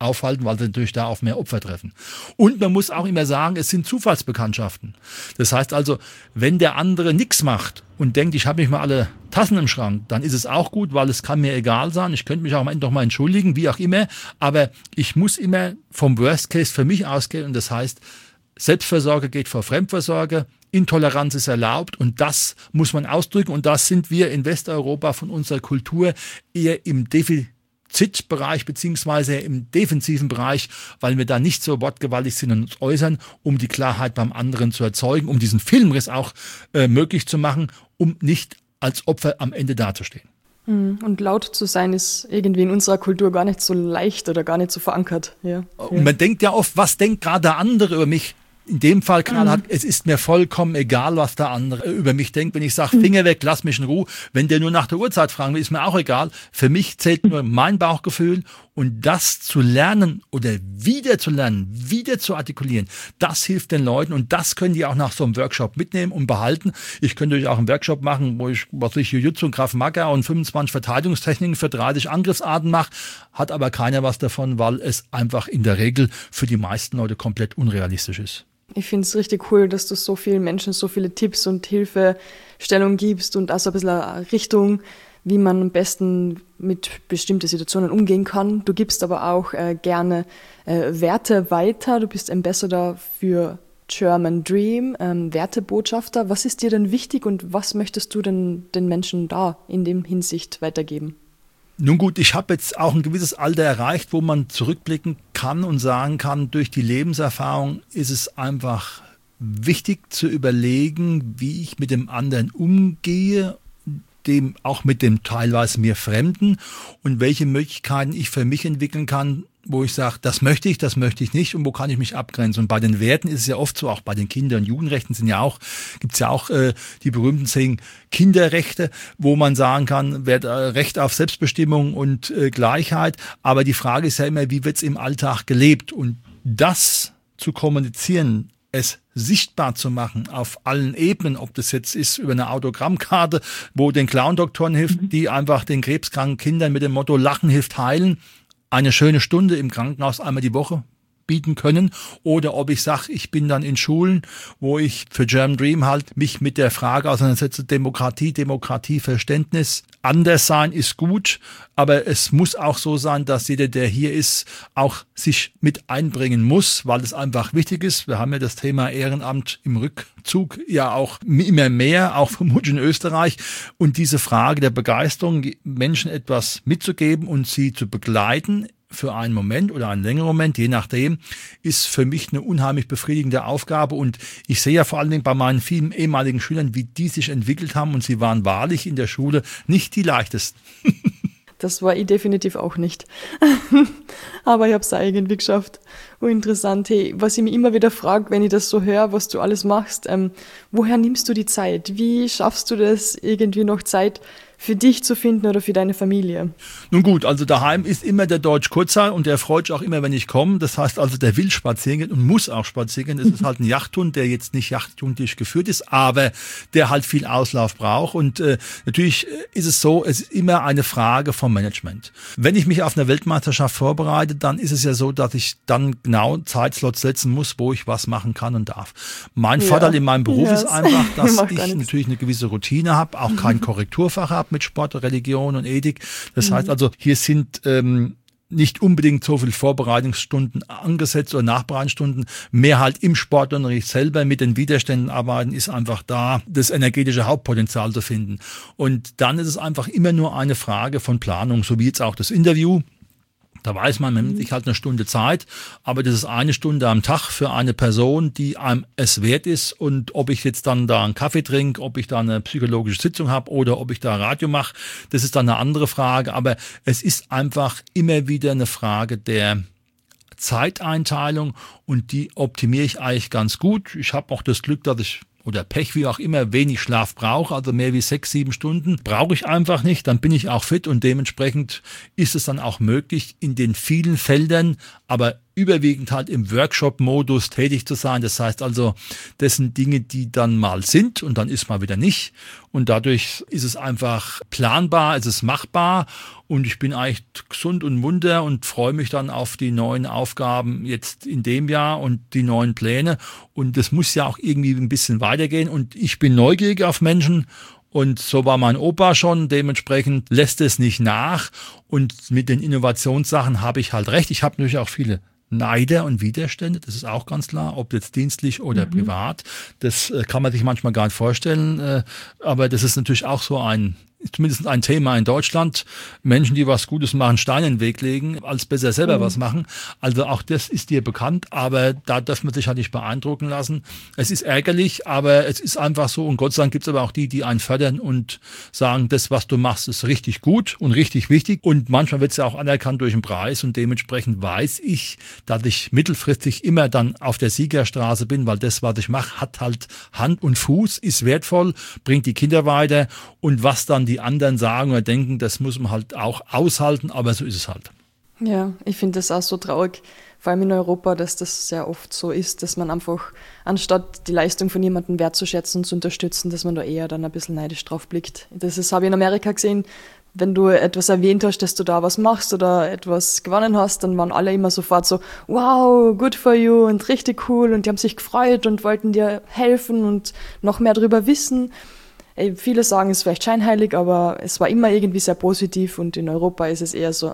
aufhalten, weil sie natürlich da auf mehr Opfer treffen. Und man muss auch immer sagen, es sind Zufallsbekanntschaften. Das heißt also, wenn der andere nichts macht und denkt, ich habe nicht mal alle Tassen im Schrank, dann ist es auch gut, weil es kann mir egal sein. Ich könnte mich auch am Ende noch mal entschuldigen, wie auch immer. Aber ich muss immer vom Worst Case für mich ausgehen. Und das heißt, Selbstversorge geht vor Fremdversorge. Intoleranz ist erlaubt und das muss man ausdrücken. Und das sind wir in Westeuropa von unserer Kultur eher im Defizitbereich beziehungsweise im defensiven Bereich, weil wir da nicht so wortgewaltig sind und uns äußern, um die Klarheit beim anderen zu erzeugen, um diesen Filmriss auch möglich zu machen, um nicht als Opfer am Ende dazustehen. Und laut zu sein ist irgendwie in unserer Kultur gar nicht so leicht oder gar nicht so verankert. Ja. Und man denkt ja oft, was denkt gerade der andere über mich? In dem Fall knallhart, es ist mir vollkommen egal, was der andere über mich denkt. Wenn ich sage, Finger weg, lass mich in Ruhe. Wenn der nur nach der Uhrzeit fragen will, ist mir auch egal. Für mich zählt nur mein Bauchgefühl. Und das zu lernen oder wieder zu lernen, wieder zu artikulieren, das hilft den Leuten. Und das können die auch nach so einem Workshop mitnehmen und behalten. Ich könnte natürlich auch einen Workshop machen, wo ich Jiu-Jitsu und Krav Maga und 25 Verteidigungstechniken für 30 Angriffsarten mache. Hat aber keiner was davon, weil es einfach in der Regel für die meisten Leute komplett unrealistisch ist. Ich finde es richtig cool, dass du so vielen Menschen so viele Tipps und Hilfestellung gibst und auch so ein bisschen eine Richtung, wie man am besten mit bestimmten Situationen umgehen kann. Du gibst aber auch gerne Werte weiter. Du bist Ambassador für German Dream, Wertebotschafter. Was ist dir denn wichtig und was möchtest du denn den Menschen da in dem Hinsicht weitergeben? Nun gut, ich habe jetzt auch ein gewisses Alter erreicht, wo man zurückblicken kann und sagen kann, durch die Lebenserfahrung ist es einfach wichtig zu überlegen, wie ich mit dem anderen umgehe, auch mit dem teilweise mir Fremden und welche Möglichkeiten ich für mich entwickeln kann, wo ich sage, das möchte ich nicht und wo kann ich mich abgrenzen. Und bei den Werten ist es ja oft so, auch bei den Kinder- und Jugendrechten gibt's ja auch die berühmten 10 Kinderrechte, wo man sagen kann, Recht auf Selbstbestimmung und Gleichheit. Aber die Frage ist ja immer, wie wird's im Alltag gelebt? Und das zu kommunizieren, es sichtbar zu machen auf allen Ebenen, ob das jetzt ist über eine Autogrammkarte, wo den Clown-Doktoren hilft, die einfach den krebskranken Kindern mit dem Motto Lachen hilft heilen, eine schöne Stunde im Krankenhaus einmal die Woche bieten können, oder ob ich sage, ich bin dann in Schulen, wo ich für German Dream halt mich mit der Frage auseinandersetze, Demokratieverständnis. Anders sein ist gut, aber es muss auch so sein, dass jeder, der hier ist, auch sich mit einbringen muss, weil es einfach wichtig ist. Wir haben ja das Thema Ehrenamt im Rückzug ja auch immer mehr, auch vermutlich in Österreich. Und diese Frage der Begeisterung, Menschen etwas mitzugeben und sie zu begleiten, für einen Moment oder einen längeren Moment, je nachdem, ist für mich eine unheimlich befriedigende Aufgabe. Und ich sehe ja vor allen Dingen bei meinen vielen ehemaligen Schülern, wie die sich entwickelt haben. Und sie waren wahrlich in der Schule nicht die leichtesten. Das war ich definitiv auch nicht. Aber ich habe es irgendwie geschafft. Oh, interessant. Hey, was ich mich immer wieder frage, wenn ich das so höre, was du alles machst, woher nimmst du die Zeit? Wie schaffst du das, irgendwie noch Zeit für dich zu finden oder für deine Familie? Nun gut, also daheim ist immer der Deutsch Kurzhaar und der freut sich auch immer, wenn ich komme. Das heißt also, der will spazieren gehen und muss auch spazieren gehen. Das ist halt ein Jagdhund, der jetzt nicht jagdhundisch geführt ist, aber der halt viel Auslauf braucht. Und natürlich ist es so, es ist immer eine Frage vom Management. Wenn ich mich auf eine Weltmeisterschaft vorbereite, dann ist es ja so, dass ich dann genau Zeitslots setzen muss, wo ich was machen kann und darf. Mein Vorteil in meinem Beruf ist einfach, dass ich natürlich eine gewisse Routine habe, auch kein Korrekturfach habe mit Sport, Religion und Ethik. Das heißt also, hier sind nicht unbedingt so viele Vorbereitungsstunden angesetzt oder Nachbereitungsstunden. Mehr halt im Sportunterricht selber mit den Widerständen arbeiten, ist einfach da, das energetische Hauptpotenzial zu finden. Und dann ist es einfach immer nur eine Frage von Planung, so wie jetzt auch das Interview. Da weiß man nimmt sich halt eine Stunde Zeit, aber das ist eine Stunde am Tag für eine Person, die einem es wert ist. Und ob ich jetzt dann da einen Kaffee trinke, ob ich da eine psychologische Sitzung habe oder ob ich da Radio mache, das ist dann eine andere Frage. Aber es ist einfach immer wieder eine Frage der Zeiteinteilung und die optimiere ich eigentlich ganz gut. Ich habe auch das Glück, dass ich oder Pech, wie auch immer, wenig Schlaf brauche, also mehr wie 6, 7 Stunden, brauche ich einfach nicht, dann bin ich auch fit und dementsprechend ist es dann auch möglich, in den vielen Feldern, aber überwiegend halt im Workshop-Modus tätig zu sein. Das heißt also, das sind Dinge, die dann mal sind und dann ist mal wieder nicht. Und dadurch ist es einfach planbar, es ist machbar und ich bin eigentlich gesund und munter und freue mich dann auf die neuen Aufgaben jetzt in dem Jahr und die neuen Pläne. Und das muss ja auch irgendwie ein bisschen weitergehen und ich bin neugierig auf Menschen. Und so war mein Opa schon, dementsprechend lässt es nicht nach. Und mit den Innovationssachen habe ich halt recht. Ich habe natürlich auch viele Neider und Widerstände, das ist auch ganz klar, ob jetzt dienstlich oder privat. Das kann man sich manchmal gar nicht vorstellen. Aber das ist natürlich auch so zumindest ein Thema in Deutschland. Menschen, die was Gutes machen, Steine in den Weg legen, als besser selber was machen. Also auch das ist dir bekannt, aber da darf man sich halt nicht beeindrucken lassen. Es ist ärgerlich, aber es ist einfach so. Und Gott sei Dank gibt es aber auch die einen fördern und sagen, das, was du machst, ist richtig gut und richtig wichtig. Und manchmal wird es ja auch anerkannt durch einen Preis und dementsprechend weiß ich, dass ich mittelfristig immer dann auf der Siegerstraße bin, weil das, was ich mache, hat halt Hand und Fuß, ist wertvoll, bringt die Kinder weiter und was dann die anderen sagen oder denken, das muss man halt auch aushalten, aber so ist es halt. Ja, ich finde das auch so traurig, vor allem in Europa, dass das sehr oft so ist, dass man einfach, anstatt die Leistung von jemandem wertzuschätzen und zu unterstützen, dass man da eher dann ein bisschen neidisch drauf blickt. Das habe ich in Amerika gesehen, wenn du etwas erwähnt hast, dass du da was machst oder etwas gewonnen hast, dann waren alle immer sofort so, wow, good for you und richtig cool und die haben sich gefreut und wollten dir helfen und noch mehr darüber wissen. Viele sagen, es ist vielleicht scheinheilig, aber es war immer irgendwie sehr positiv und in Europa ist es eher so,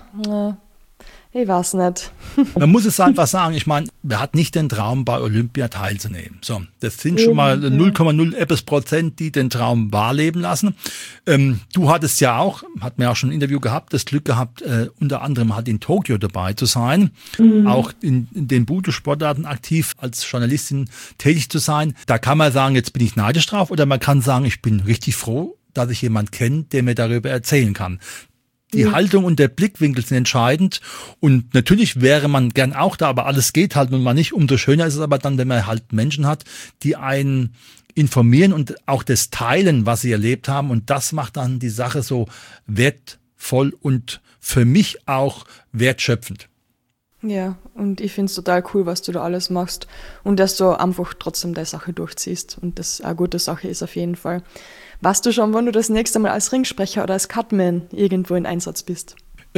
ich weiß nicht. Man muss es einfach sagen, ich meine, wer hat nicht den Traum, bei Olympia teilzunehmen? So, das sind schon mal 0,0%, die den Traum wahrleben lassen. Du hattest ja auch, hatten wir auch schon ein Interview gehabt, das Glück gehabt, unter anderem halt in Tokio dabei zu sein, auch in den Budo-Sportarten aktiv als Journalistin tätig zu sein. Da kann man sagen, jetzt bin ich neidisch drauf, oder man kann sagen, ich bin richtig froh, dass ich jemanden kenne, der mir darüber erzählen kann. Die Haltung und der Blickwinkel sind entscheidend und natürlich wäre man gern auch da, aber alles geht halt nun mal nicht. Umso schöner ist es aber dann, wenn man halt Menschen hat, die einen informieren und auch das teilen, was sie erlebt haben, und das macht dann die Sache so wertvoll und für mich auch wertschöpfend. Ja, und ich finde es total cool, was du da alles machst und dass du einfach trotzdem deine Sache durchziehst und das eine gute Sache ist auf jeden Fall. Weißt du schon, wann du das nächste Mal als Ringsprecher oder als Cutman irgendwo in Einsatz bist?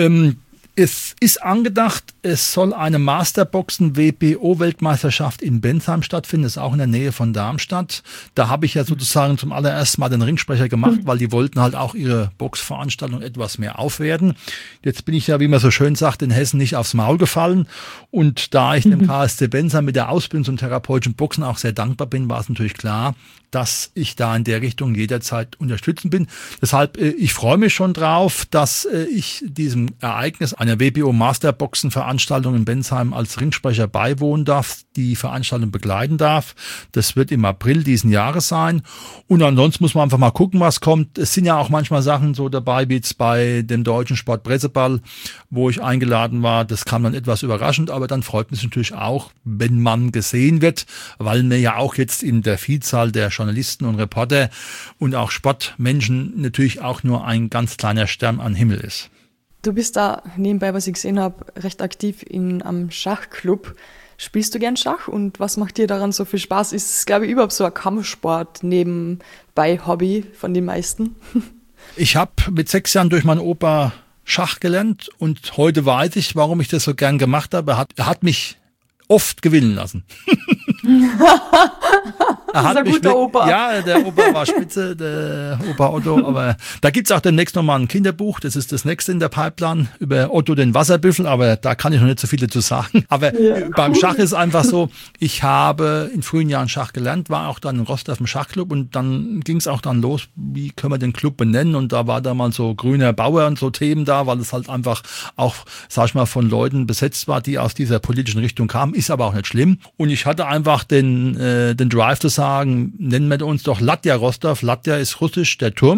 Es ist angedacht, es soll eine Masterboxen-WBO-Weltmeisterschaft in Bensheim stattfinden, das ist auch in der Nähe von Darmstadt. Da habe ich ja sozusagen zum allerersten Mal den Ringsprecher gemacht, weil die wollten halt auch ihre Boxveranstaltung etwas mehr aufwerten. Jetzt bin ich ja, wie man so schön sagt, in Hessen nicht aufs Maul gefallen. Und da ich dem KSC Bensheim mit der Ausbildung zum therapeutischen Boxen auch sehr dankbar bin, war es natürlich klar, dass ich da in der Richtung jederzeit unterstützen bin. Deshalb, ich freue mich schon drauf, dass ich diesem Ereignis einer WBO Masterboxen-Veranstaltung in Bensheim als Ringsprecher beiwohnen darf, die Veranstaltung begleiten darf. Das wird im April diesen Jahres sein. Und ansonsten muss man einfach mal gucken, was kommt. Es sind ja auch manchmal Sachen so dabei, wie jetzt bei dem Deutschen Sportpresseball, wo ich eingeladen war. Das kam dann etwas überraschend, aber dann freut mich natürlich auch, wenn man gesehen wird, weil mir ja auch jetzt in der Vielzahl der Journalisten und Reporter und auch Sportmenschen natürlich auch nur ein ganz kleiner Stern am Himmel ist. Du bist da nebenbei, was ich gesehen habe, recht aktiv am Schachclub. Spielst du gern Schach und was macht dir daran so viel Spaß? Ist es, glaube ich, überhaupt so ein Kampfsport nebenbei Hobby von den meisten? Ich habe mit 6 Jahren durch meinen Opa Schach gelernt und heute weiß ich, warum ich das so gern gemacht habe. Er hat mich oft gewinnen lassen. Das ist ein guter Opa. Ja, der Opa war spitze, der Opa Otto. Aber da gibt's auch demnächst nochmal ein Kinderbuch. Das ist das nächste in der Pipeline über Otto den Wasserbüffel. Aber da kann ich noch nicht so viel dazu sagen. Aber ja, beim Schach ist es einfach so, ich habe in frühen Jahren Schach gelernt, war auch dann in Rostock im Schachclub und dann ging's auch dann los, wie können wir den Club benennen? Und da war da mal so grüner Bauer und so Themen da, weil es halt einfach auch, sag ich mal, von Leuten besetzt war, die aus dieser politischen Richtung kamen. Ist aber auch nicht schlimm. Und ich hatte einfach den Drive zu sagen, nennen wir uns doch Latja Rostov. Latja ist russisch, der Turm.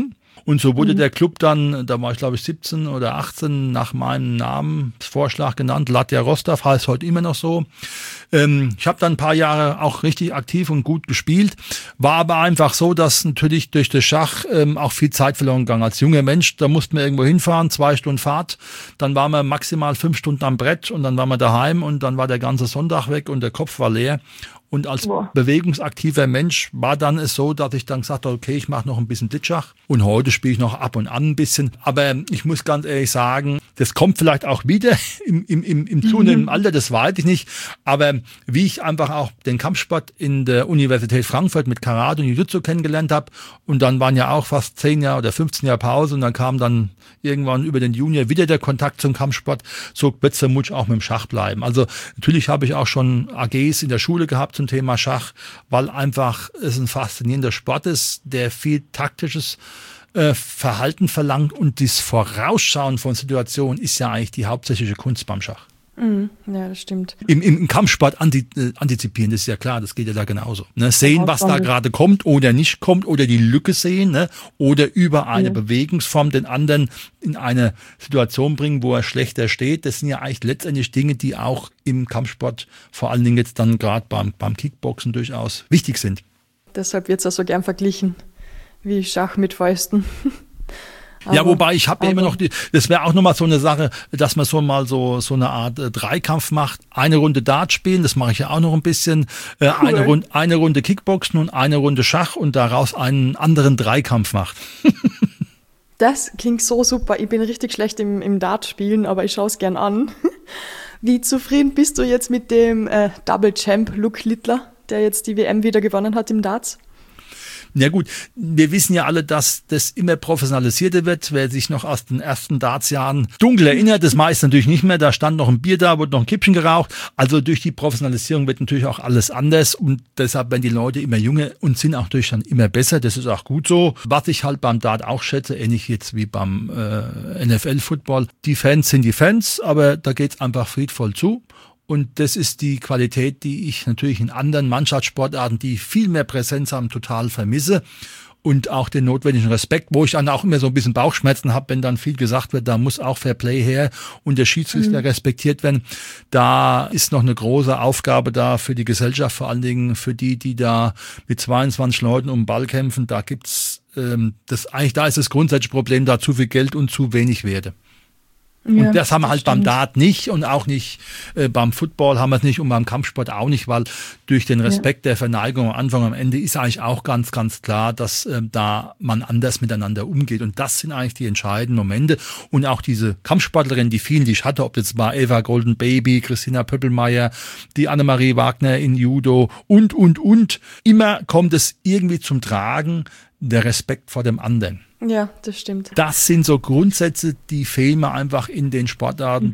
Und so wurde der Club dann, da war ich glaube ich 17 oder 18, nach meinem Namensvorschlag genannt. Latja Rostov heißt heute immer noch so. Ich habe dann ein paar Jahre auch richtig aktiv und gut gespielt, war aber einfach so, dass natürlich durch das Schach auch viel Zeit verloren gegangen. Als junger Mensch, da mussten wir irgendwo hinfahren, 2 Stunden Fahrt, dann waren wir maximal 5 Stunden am Brett und dann waren wir daheim und dann war der ganze Sonntag weg und der Kopf war leer. Und als bewegungsaktiver Mensch war dann es so, dass ich dann gesagt habe, okay, ich mache noch ein bisschen Blitzschach und heute spiele ich noch ab und an ein bisschen. Aber ich muss ganz ehrlich sagen, das kommt vielleicht auch wieder im zunehmenden Alter, das weiß ich nicht. Aber wie ich einfach auch den Kampfsport in der Universität Frankfurt mit Karate und Jiu-Jitsu kennengelernt habe und dann waren ja auch fast 10 Jahre oder 15 Jahre Pause und dann kam dann irgendwann über den Junior wieder der Kontakt zum Kampfsport, so wird es vermutlich auch mit dem Schach bleiben. Also natürlich habe ich auch schon AGs in der Schule gehabt zum Thema Schach, weil einfach es ein faszinierender Sport ist, der viel taktisches Verhalten verlangt und das Vorausschauen von Situationen ist ja eigentlich die hauptsächliche Kunst beim Schach. Ja, das stimmt. Im Kampfsport antizipieren, das ist ja klar, das geht ja da genauso. Ne? Sehen, was da gerade kommt oder nicht kommt oder die Lücke sehen, ne? Oder über eine Bewegungsform den anderen in eine Situation bringen, wo er schlechter steht. Das sind ja eigentlich letztendlich Dinge, die auch im Kampfsport, vor allen Dingen jetzt dann gerade beim Kickboxen durchaus wichtig sind. Deshalb wird es auch so gern verglichen, wie Schach mit Fäusten. Ja, wobei ich habe ja immer noch, das wäre auch nochmal so eine Sache, dass man so mal so eine Art Dreikampf macht. Eine Runde Dart spielen, das mache ich ja auch noch ein bisschen. Cool. Eine Runde Kickboxen und eine Runde Schach und daraus einen anderen Dreikampf macht. Das klingt so super. Ich bin richtig schlecht im Dart spielen, aber ich schaue es gern an. Wie zufrieden bist du jetzt mit dem Double Champ Luke Littler, der jetzt die WM wieder gewonnen hat im Darts? Ja gut, wir wissen ja alle, dass das immer professionalisierter wird. Wer sich noch aus den ersten Dartsjahren dunkel erinnert, das meist natürlich nicht mehr. Da stand noch ein Bier da, wurde noch ein Kippchen geraucht. Also durch die Professionalisierung wird natürlich auch alles anders und deshalb werden die Leute immer jünger und sind auch durch dann immer besser. Das ist auch gut so. Was ich halt beim Dart auch schätze, ähnlich jetzt wie beim NFL-Football, die Fans sind die Fans, aber da geht's einfach friedvoll zu. Und das ist die Qualität, die ich natürlich in anderen Mannschaftssportarten, die viel mehr Präsenz haben, total vermisse. Und auch den notwendigen Respekt, wo ich dann auch immer so ein bisschen Bauchschmerzen habe, wenn dann viel gesagt wird, da muss auch Fair Play her und der Schiedsrichter respektiert werden. Da ist noch eine große Aufgabe da für die Gesellschaft, vor allen Dingen für die da mit 22 Leuten um den Ball kämpfen. Da gibt's da ist das grundsätzliche Problem, da zu viel Geld und zu wenig Werte. Und das haben wir halt beim Dart nicht und auch nicht beim Football haben wir es nicht und beim Kampfsport auch nicht, weil durch den Respekt der Verneigung am Anfang, am Ende ist eigentlich auch ganz, ganz klar, dass da man anders miteinander umgeht. Und das sind eigentlich die entscheidenden Momente. Und auch diese Kampfsportlerinnen, die vielen, die ich hatte, ob jetzt war Eva Golden Baby, Christina Pöppelmeier, die Annemarie Wagner in Judo und. Immer kommt es irgendwie zum Tragen, der Respekt vor dem anderen. Ja, das stimmt. Das sind so Grundsätze, die fehlen mir einfach in den Sportarten,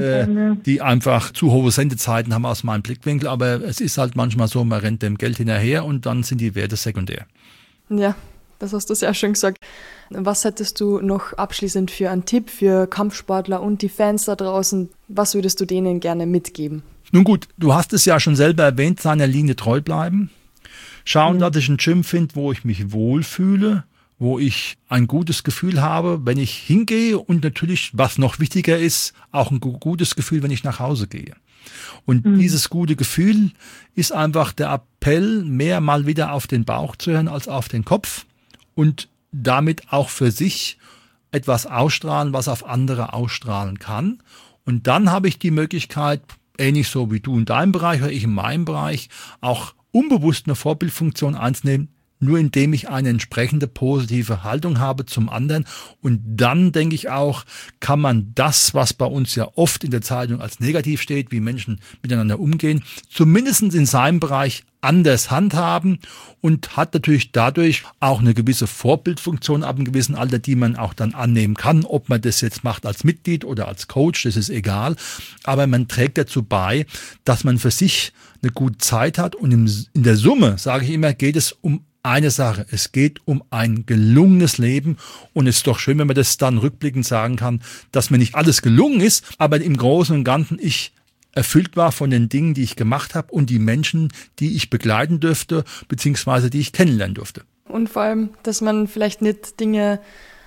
die einfach zu hohe Sendezeiten haben aus meinem Blickwinkel. Aber es ist halt manchmal so, man rennt dem Geld hinterher und dann sind die Werte sekundär. Ja, das hast du sehr schön gesagt. Was hättest du noch abschließend für einen Tipp für Kampfsportler und die Fans da draußen? Was würdest du denen gerne mitgeben? Nun gut, du hast es ja schon selber erwähnt, seiner Linie treu bleiben. Schauen, dass ich ein Gym finde, wo ich mich wohlfühle, wo ich ein gutes Gefühl habe, wenn ich hingehe und natürlich, was noch wichtiger ist, auch ein gutes Gefühl, wenn ich nach Hause gehe. Und dieses gute Gefühl ist einfach der Appell, mehr mal wieder auf den Bauch zu hören als auf den Kopf und damit auch für sich etwas ausstrahlen, was auf andere ausstrahlen kann. Und dann habe ich die Möglichkeit, ähnlich so wie du in deinem Bereich oder ich in meinem Bereich, auch unbewusst eine Vorbildfunktion einzunehmen, nur indem ich eine entsprechende positive Haltung habe zum anderen. Und dann, denke ich auch, kann man das, was bei uns ja oft in der Zeitung als negativ steht, wie Menschen miteinander umgehen, zumindest in seinem Bereich anders handhaben und hat natürlich dadurch auch eine gewisse Vorbildfunktion ab einem gewissen Alter, die man auch dann annehmen kann. Ob man das jetzt macht als Mitglied oder als Coach, das ist egal. Aber man trägt dazu bei, dass man für sich eine gute Zeit hat. Und in der Summe, sage ich immer, geht es um eine Sache. Es geht um ein gelungenes Leben. Und es ist doch schön, wenn man das dann rückblickend sagen kann, dass mir nicht alles gelungen ist, aber im Großen und Ganzen ich erfüllt war von den Dingen, die ich gemacht habe und die Menschen, die ich begleiten durfte, beziehungsweise die ich kennenlernen durfte. Und vor allem, dass man vielleicht nicht Dinge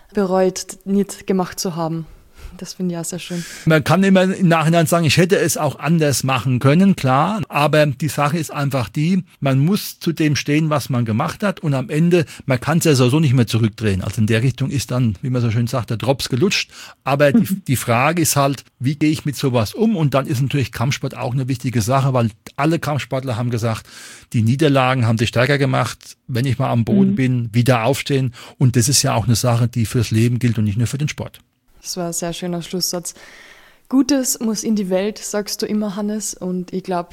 bereut, nicht gemacht zu haben. Das finde ich auch sehr schön. Man kann immer im Nachhinein sagen, ich hätte es auch anders machen können, klar. Aber die Sache ist einfach die, man muss zu dem stehen, was man gemacht hat. Und am Ende, man kann es ja sowieso nicht mehr zurückdrehen. Also in der Richtung ist dann, wie man so schön sagt, der Drops gelutscht. Aber die Frage ist halt, wie gehe ich mit sowas um? Und dann ist natürlich Kampfsport auch eine wichtige Sache, weil alle Kampfsportler haben gesagt, die Niederlagen haben sich stärker gemacht. Wenn ich mal am Boden bin, wieder aufstehen. Und das ist ja auch eine Sache, die fürs Leben gilt und nicht nur für den Sport. Das war ein sehr schöner Schlusssatz. Gutes muss in die Welt, sagst du immer, Hannes. Und ich glaube,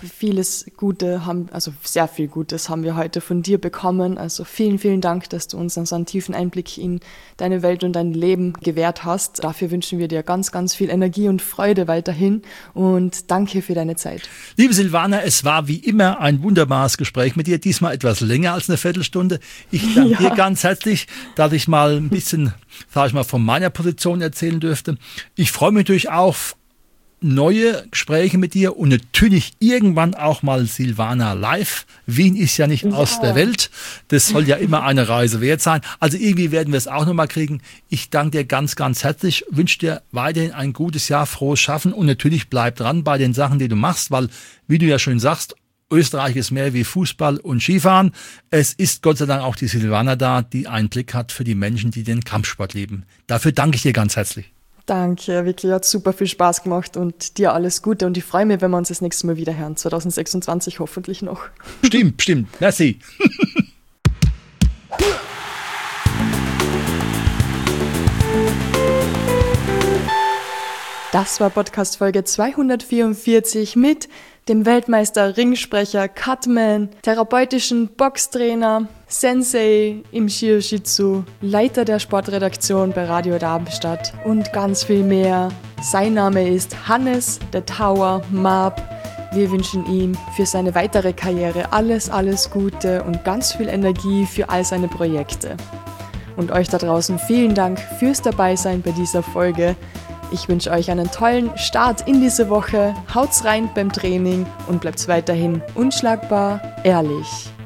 sehr viel Gutes haben wir heute von dir bekommen. Also vielen, vielen Dank, dass du uns so einen tiefen Einblick in deine Welt und dein Leben gewährt hast. Dafür wünschen wir dir ganz, ganz viel Energie und Freude weiterhin. Und danke für deine Zeit. Liebe Silvana, es war wie immer ein wunderbares Gespräch mit dir. Diesmal etwas länger als eine Viertelstunde. Ich danke dir ganz herzlich, dass ich mal ein bisschen, von meiner Position erzählen dürfte. Ich freue mich natürlich auf neue Gespräche mit dir und natürlich irgendwann auch mal Silvana live. Wien ist ja nicht aus der Welt. Das soll ja immer eine Reise wert sein. Also irgendwie werden wir es auch nochmal kriegen. Ich danke dir ganz, ganz herzlich. Wünsche dir weiterhin ein gutes Jahr, frohes Schaffen und natürlich bleib dran bei den Sachen, die du machst, weil, wie du ja schön sagst, Österreich ist mehr wie Fußball und Skifahren. Es ist Gott sei Dank auch die Silvana da, die einen Blick hat für die Menschen, die den Kampfsport lieben. Dafür danke ich dir ganz herzlich. Danke, wirklich, hat super viel Spaß gemacht und dir alles Gute und ich freue mich, wenn wir uns das nächste Mal wieder hören, 2026 hoffentlich noch. Stimmt, merci. Das war Podcast Folge 244 mit dem Weltmeister Ringsprecher Cutman, therapeutischen Boxtrainer, Sensei im Jiu-Jitsu, Leiter der Sportredaktion bei Radio Darmstadt und ganz viel mehr. Sein Name ist Hannes the Tower Maab. Wir wünschen ihm für seine weitere Karriere alles Gute und ganz viel Energie für all seine Projekte. Und euch da draußen vielen Dank fürs Dabeisein bei dieser Folge. Ich wünsche euch einen tollen Start in diese Woche. Haut's rein beim Training und bleibt weiterhin unschlagbar ehrlich.